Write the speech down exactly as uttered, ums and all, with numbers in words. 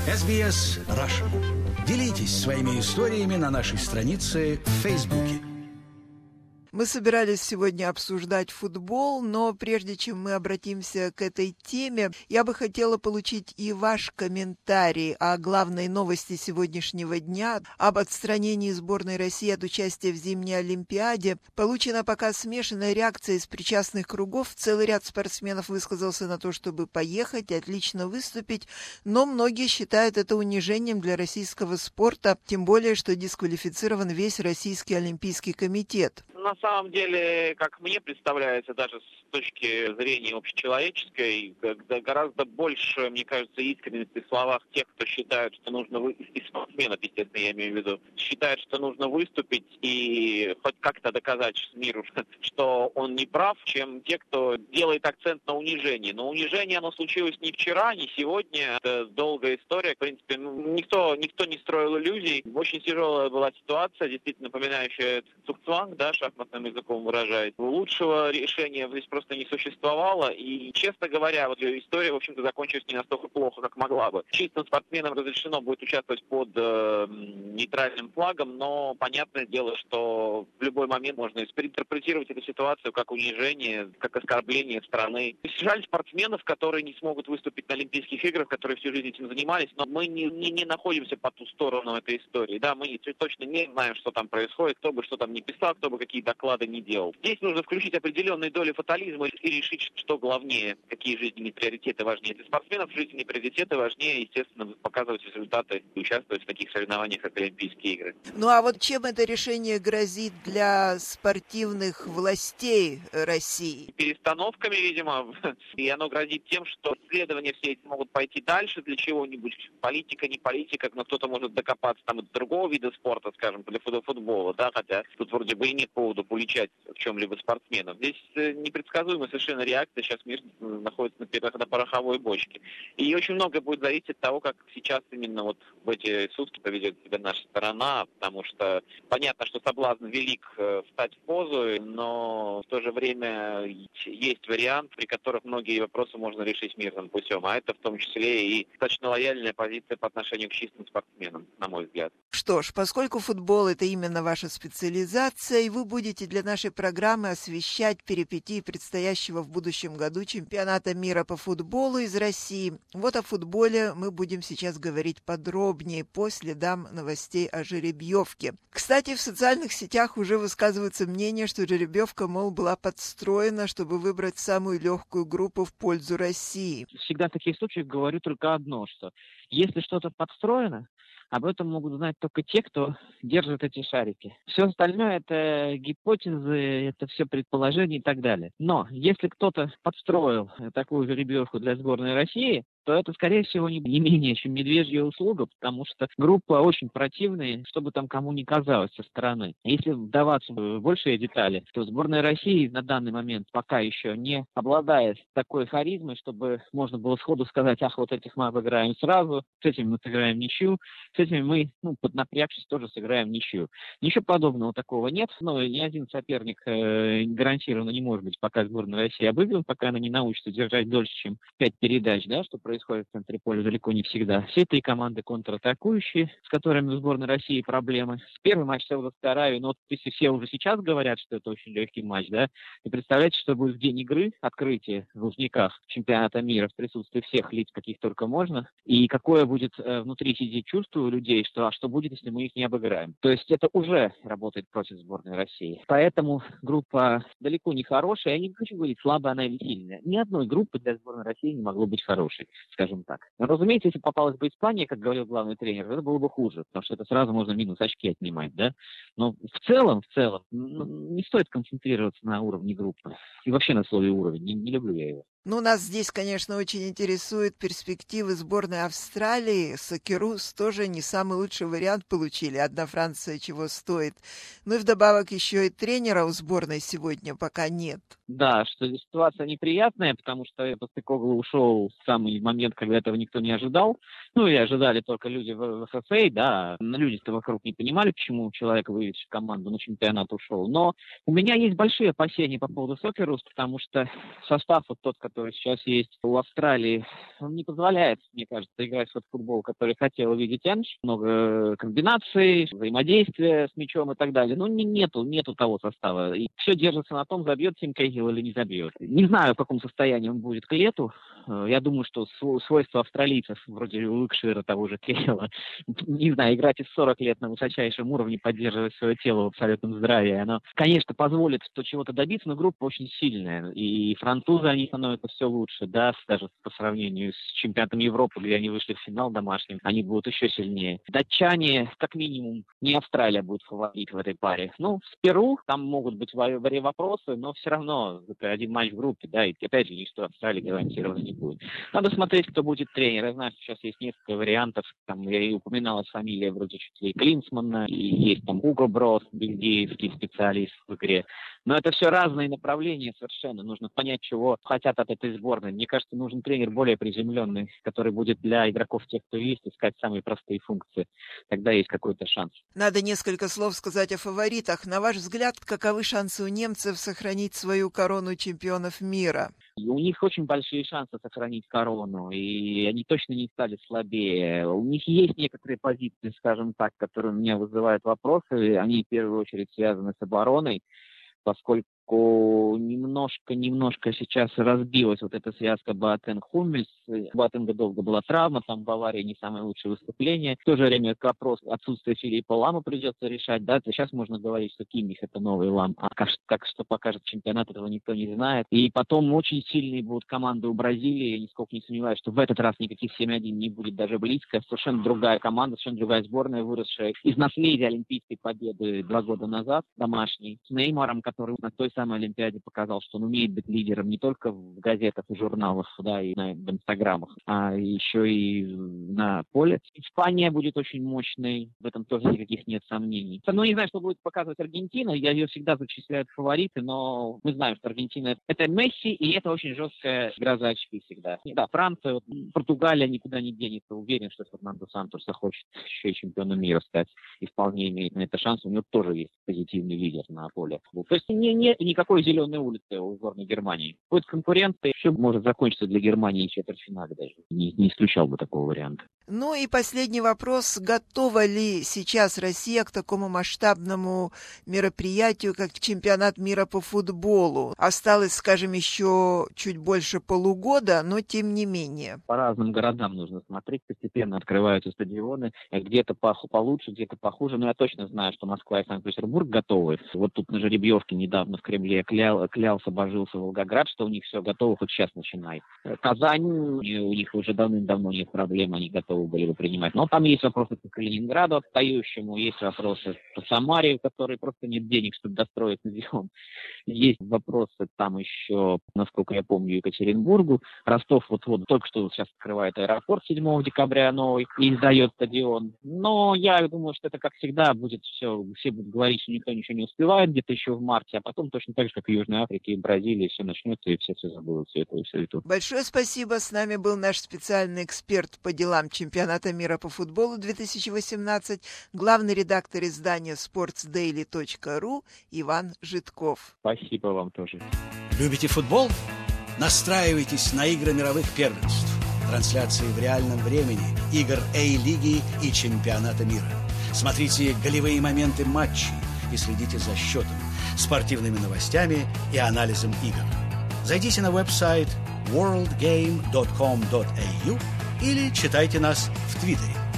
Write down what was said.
эс би эс Russian. Делитесь своими историями на нашей странице в Фейсбуке. Мы собирались сегодня обсуждать футбол, но прежде чем мы обратимся к этой теме, я бы хотела получить и ваш комментарий о главной новости сегодняшнего дня, об отстранении сборной России от участия в зимней Олимпиаде. Получена пока смешанная реакция из причастных кругов. Целый ряд спортсменов высказался на то, чтобы поехать, отлично выступить, но многие считают это унижением для российского спорта, тем более, что дисквалифицирован весь Российский олимпийский комитет. На самом деле, как мне представляется, даже с точки зрения общечеловеческой, гораздо больше, мне кажется, искренности в словах тех, кто считает, что нужно вы... из спортсменов, естественно, я имею в виду, считает, что нужно выступить и хоть как-то доказать миру, что он не прав, чем те, кто делает акцент на унижении. Но унижение, оно случилось не вчера, не сегодня. Это долгая история. В принципе, ну, никто, никто не строил иллюзий. Очень тяжелая была ситуация, действительно напоминающая цугцванг, да, шахматным языком выражает. Лучшего решения здесь просто не существовало. И, честно говоря, вот история, в общем-то, закончилась не настолько плохо, как могла бы. Чистым спортсменам разрешено будет участвовать под э, нейтральным флагом, но понятное дело, что в любой момент можно интерпретировать эту ситуацию как унижение, как оскорбление страны. Жаль спортсменов, которые не смогут выступить на Олимпийских играх, которые всю жизнь этим занимались, но мы не, не, не находимся по ту сторону этой истории. Да, мы точно не знаем, что там происходит, кто бы что там ни писал, кто бы какие доклады не делал. Здесь нужно включить определенные доли фатализма и решить, что главнее, какие жизненные приоритеты важнее. Для спортсменов жизненные приоритеты важнее, естественно, показывать результаты и участвовать в таких соревнованиях, как Олимпийские игры. Ну а вот чем это решение грозит для спортивных властей России? Перестановками, видимо, и оно грозит тем, что исследования все эти могут пойти дальше для чего-нибудь. Политика, не политика, но кто-то может докопаться там от другого вида спорта, скажем, для футбола, да, хотя тут вроде бы и нет повода уличать в чем-либо спортсменов. Здесь непредсказуемая совершенно реакция, сейчас мир находится на, на пороховой бочке. И очень много будет зависеть от того, как сейчас именно вот в эти сутки поведет себя наша сторона, потому что понятно, что соблазн велик встать в позу, но в то же время есть вариант, при которых многие вопросы можно решить мирным путем, а это в том числе и достаточно лояльная позиция по отношению к чистым спортсменам, на мой взгляд. Что ж, поскольку футбол – это именно ваша специализация, и вы будете для нашей программы освещать перипетии предстоящего в будущем году чемпионата мира по футболу из России. Вот о футболе мы будем сейчас говорить подробнее по следам новостей о жеребьевке. Кстати, в социальных сетях уже высказывается мнение, что жеребьевка, мол, была подстроена, чтобы выбрать самую легкую группу в пользу России. Всегда в таких случаях говорю только одно, что если что-то подстроено, об этом могут знать только те, кто держит эти шарики. Все остальное – это гипотезы, это все предположения и так далее. Но если кто-то подстроил такую жеребьевку для сборной России, то это, скорее всего, не, не менее, чем медвежья услуга, потому что группа очень противная, чтобы там кому ни казалось со стороны. Если вдаваться в большие детали, то сборная России на данный момент пока еще не обладает такой харизмой, чтобы можно было сходу сказать: ах, вот этих мы обыграем сразу, с этим мы сыграем ничью, с этими мы, ну, поднапрягшись, тоже сыграем ничью. Ничего подобного такого нет, но ни один соперник э, гарантированно не может быть, пока сборная России обыгран, пока она не научится держать дольше, чем пять передач, да, что происходит в центре поля далеко не всегда. Все три команды контратакующие, с которыми у сборной России проблемы. С первый матч Саудовской Аравии, ну вот если все уже сейчас говорят, что это очень легкий матч, да, и представляете, что будет в день игры, открытие в Лужниках чемпионата мира в присутствии всех лиц, каких только можно, и какое будет э, внутри сидеть чувство у людей, что а что будет, если мы их не обыграем. То есть это уже работает против сборной России. Поэтому группа далеко не хорошая, я не хочу говорить, слабая она или сильная. Ни одной группы для сборной России не могло быть хорошей, скажем так. Но, разумеется, если попалась бы Испания, как говорил главный тренер, это было бы хуже, потому что это сразу можно минус очки отнимать, да. Но в целом, в целом, не стоит концентрироваться на уровне группы. И вообще на слове уровень. Не, не люблю я его. Ну, нас здесь, конечно, очень интересуют перспективы сборной Австралии. Сокерус тоже не самый лучший вариант получили. Одна Франция чего стоит. Ну и вдобавок еще и тренера у сборной сегодня пока нет. Да, что ситуация неприятная, потому что Постекоглу ушел в самый момент, когда этого никто не ожидал. Ну, и ожидали только люди в эф эф эй, да. Люди-то вокруг не понимали, почему человек, выведший команду на чемпионат, ушел. Но у меня есть большие опасения по поводу Сокерус, потому что состав вот тот, который сейчас есть у Австралии, он не позволяет, мне кажется, играть в тот футбол, который хотел увидеть Эндж. Много комбинаций, взаимодействия с мячом и так далее. Но не, нету, нету того состава. И все держится на том, забьет Тим Кэггилл или не забьет. Не знаю, в каком состоянии он будет к лету. Я думаю, что свойства австралийцев, вроде Уилкшира, того же Кэггилла, не знаю, играть и в сорок лет на высочайшем уровне, поддерживать свое тело в абсолютном здравии, оно, конечно, позволит то чего-то добиться, но группа очень сильная. И французы, они становятся все лучше, да, даже по сравнению с чемпионатом Европы, где они вышли в финал домашним, они будут еще сильнее. Датчане, как минимум, не Австралия будет фаворит в этой паре. Ну, с Перу там могут быть вопросы, но все равно это один матч в группе, да, и опять же, ничто Австралии гарантировано не будет. Надо смотреть, кто будет тренер. Я знаю, что сейчас есть несколько вариантов. Там я и упоминала фамилия вроде чуть ли Клинсмана, и есть там Уго Брос, бельгийский специалист в игре. Но это все разные направления совершенно. Нужно понять, чего хотят от этой сборной. Мне кажется, нужен тренер более приземленный, который будет для игроков, тех, кто есть, искать самые простые функции. Тогда есть какой-то шанс. Надо несколько слов сказать о фаворитах. На ваш взгляд, каковы шансы у немцев сохранить свою корону чемпионов мира? У них очень большие шансы сохранить корону, и они точно не стали слабее. У них есть некоторые позиции, скажем так, которые у меня вызывают вопросы. Они в первую очередь связаны с обороной, поскольку немножко-немножко сейчас разбилась вот эта связка Боатeng-Хуммельс. У Боатенга долго была травма, там в Баварии не самое лучшее выступление. В то же время вопрос отсутствия Филиппа Лама придется решать. Да, сейчас можно говорить, что Киммих — это новый Лам, а как, как что покажет чемпионат, этого никто не знает. И потом очень сильные будут команды у Бразилии. Я нисколько не сомневаюсь, что в этот раз никаких семь один не будет даже близко. Совершенно другая команда, совершенно другая сборная, выросшая из наследия Олимпийской победы два года назад, домашней, с Неймаром, который на той самой Олимпиаде показал, что он умеет быть лидером не только в газетах и журналах, да, и на, в инстаграмах, а еще и на поле. Испания будет очень мощной, в этом тоже никаких нет сомнений. Ну, не знаю, что будет показывать Аргентина, я ее всегда зачисляю в фавориты, но мы знаем, что Аргентина — это Месси, и это очень жесткая игра за очки всегда. Да, Франция, вот, Португалия никуда не денется, уверен, что Фернандо Сантос захочет еще и чемпионом мира стать, и вполне имеет на это шанс, у него тоже есть позитивный лидер на поле. То есть не, нет никакой зеленой улицы у сборной Германии. Будет конкуренция, еще может закончиться для Германии в четвертьфинале даже. Не, не исключал бы такого варианта. Ну и последний вопрос. Готова ли сейчас Россия к такому масштабному мероприятию, как чемпионат мира по футболу? Осталось, скажем, еще чуть больше полугода, но тем не менее. По разным городам нужно смотреть. Постепенно открываются стадионы. Где-то получше, где-то похуже. Но я точно знаю, что Москва и Санкт-Петербург готовы. Вот тут на жеребьевке недавно в Кремле клял, клялся, божился Волгоград, что у них все готово, хоть сейчас начинай. Казань, у них уже давным-давно нет проблем, они готовы были бы принимать. Но там есть вопросы по Калининграду отстающему, есть вопросы по Самаре, у которой просто нет денег, чтобы достроить стадион. Есть вопросы там еще, насколько я помню, Екатеринбургу. Ростов вот-вот только что сейчас открывает аэропорт седьмого декабря новый и сдает стадион. Но я думаю, что это, как всегда, будет все, все будут говорить, что никто ничего не успевает где-то еще в марте, а потом точно так же, как и Южной Африке и Бразилии, все начнется, и все все забудут, все это и все это. Большое спасибо. С нами был наш специальный эксперт по делам чемпионата мира по футболу две тысячи восемнадцать, главный редактор издания спортс дейли точка ру Иван Житков. Спасибо вам тоже. Любите футбол? Настраивайтесь на игры мировых первенств. Трансляции в реальном времени игр A-лиги и чемпионата мира. Смотрите голевые моменты матчей и следите за счетом, спортивными новостями и анализом игр. Зайдите на веб-сайт ворлд гейм точка ком точка эй ю или читайте нас в Твиттере.